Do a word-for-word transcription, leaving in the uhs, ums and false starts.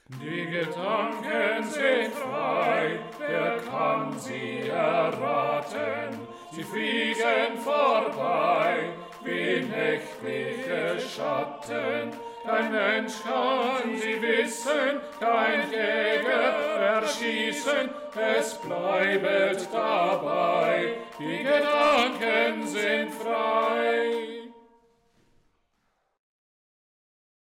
Die Gedanken sind frei, wer kann sie erraten? Sie fliegen vorbei, wie nächtliche Schatten. Kein Mensch kann sie wissen, kein Jäger erschießen, es bleibet dabei, die Gedanken sind frei.